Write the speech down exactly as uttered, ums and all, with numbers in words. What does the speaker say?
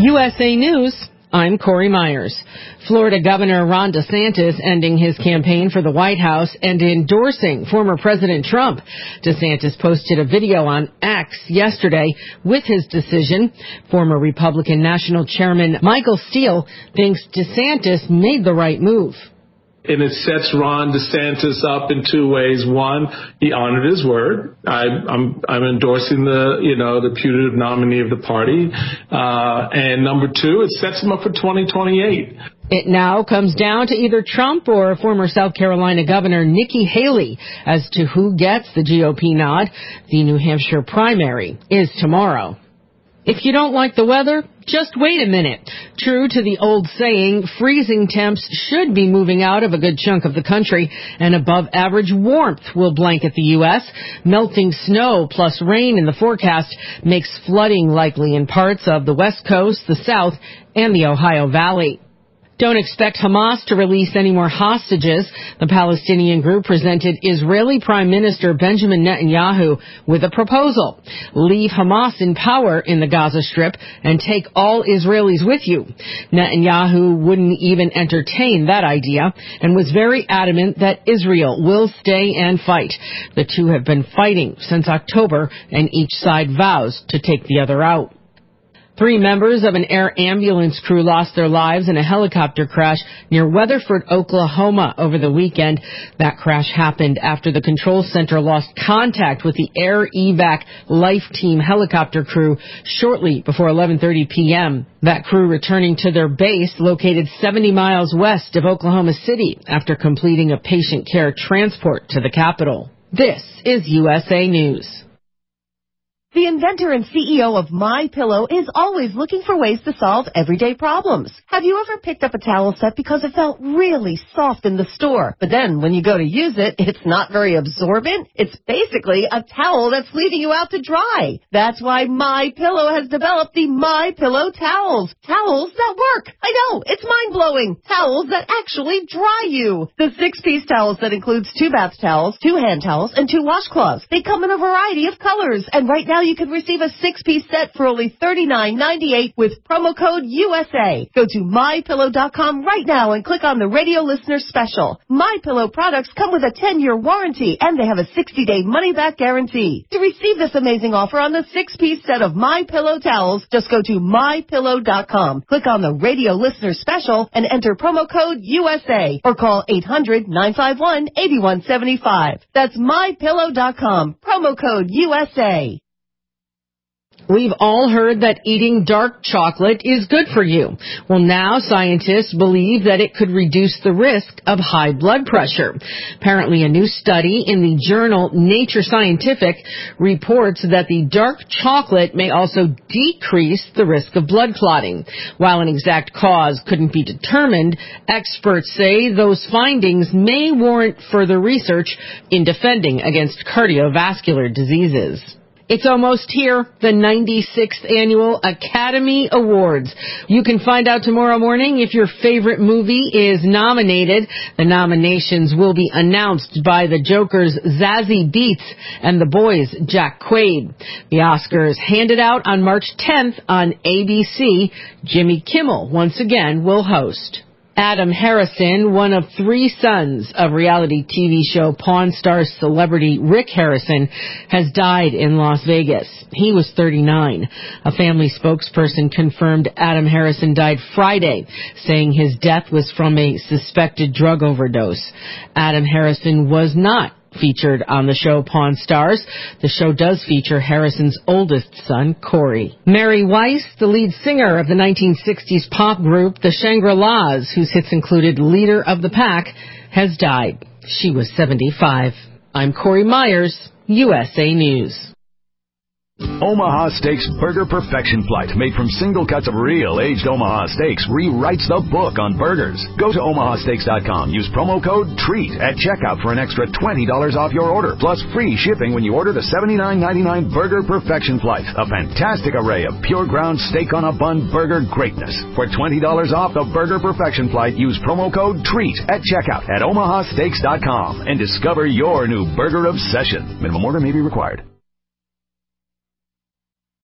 U S A News, I'm Corey Myers. Florida Governor Ron DeSantis ending his campaign for the White House and endorsing former President Trump. DeSantis posted a video on X yesterday with his decision. Former Republican National Chairman Michael Steele thinks DeSantis made the right move. And it sets Ron DeSantis up in two ways. One, he honored his word. I, I'm, I'm endorsing the, you know, the putative nominee of the party. Uh, and number two, it sets him up for twenty twenty-eight. It now comes down to either Trump or former South Carolina Governor Nikki Haley as to who gets the G O P nod. The New Hampshire primary is tomorrow. If you don't like the weather, just wait a minute. True to the old saying, freezing temps should be moving out of a good chunk of the country, and above average warmth will blanket the U S. Melting snow plus rain in the forecast makes flooding likely in parts of the West Coast, the South, and the Ohio Valley. Don't expect Hamas to release any more hostages. The Palestinian group presented Israeli Prime Minister Benjamin Netanyahu with a proposal. Leave Hamas in power in the Gaza Strip and take all Israelis with you. Netanyahu wouldn't even entertain that idea and was very adamant that Israel will stay and fight. The two have been fighting since October, and each side vows to take the other out. Three members of an air ambulance crew lost their lives in a helicopter crash near Weatherford, Oklahoma over the weekend. That crash happened after the control center lost contact with the Air Evac Life Team helicopter crew shortly before eleven thirty p.m. That crew returning to their base located seventy miles west of Oklahoma City after completing a patient care transport to the capital. This is U S A News. The inventor and C E O of MyPillow is always looking for ways to solve everyday problems. Have you ever picked up a towel set because it felt really soft in the store, but then when you go to use it, it's not very absorbent? It's basically a towel that's leaving you out to dry. That's why MyPillow has developed the MyPillow towels. Towels that work. I know, it's mind-blowing. Towels that actually dry you. The six-piece towels that includes two bath towels, two hand towels, and two washcloths. They come in a variety of colors, and right now you can receive a six-piece set for only thirty-nine ninety-eight with promo code U S A. Go to my pillow dot com right now and click on the radio listener special. MyPillow products come with a ten-year warranty, and they have a sixty-day money-back guarantee. To receive this amazing offer on the six-piece set of MyPillow towels, just go to my pillow dot com, click on the radio listener special, and enter promo code U S A, or call eight hundred nine five one eight one seven five. That's my pillow dot com, promo code U S A. We've all heard that eating dark chocolate is good for you. Well, now scientists believe that it could reduce the risk of high blood pressure. Apparently, a new study in the journal Nature Scientific reports that the dark chocolate may also decrease the risk of blood clotting. While an exact cause couldn't be determined, experts say those findings may warrant further research in defending against cardiovascular diseases. It's almost here, the ninety-sixth Annual Academy Awards. You can find out tomorrow morning if your favorite movie is nominated. The nominations will be announced by the Joker's Zazie Beetz and The Boys' Jack Quaid. The Oscars handed out on March tenth on A B C. Jimmy Kimmel once again will host. Adam Harrison, one of three sons of reality T V show Pawn Stars celebrity Rick Harrison, has died in Las Vegas. He was thirty-nine. A family spokesperson confirmed Adam Harrison died Friday, saying his death was from a suspected drug overdose. Adam Harrison was not featured on the show Pawn Stars. The show does feature Harrison's oldest son, Corey. Mary Weiss, the lead singer of the nineteen sixties pop group The Shangri-Las, whose hits included Leader of the Pack, has died. She was seventy-five. I'm Corey Myers, U S A News. Omaha Steaks Burger Perfection Flight, made from single cuts of real aged Omaha steaks, rewrites the book on burgers. Go to omaha steaks dot com. Use promo code TREAT at checkout for an extra twenty dollars off your order, plus free shipping when you order the seventy-nine ninety-nine Burger Perfection Flight, a fantastic array of pure ground steak on a bun burger greatness. For twenty dollars off the Burger Perfection Flight, use promo code TREAT at checkout at omaha steaks dot com and discover your new burger obsession. Minimum order may be required.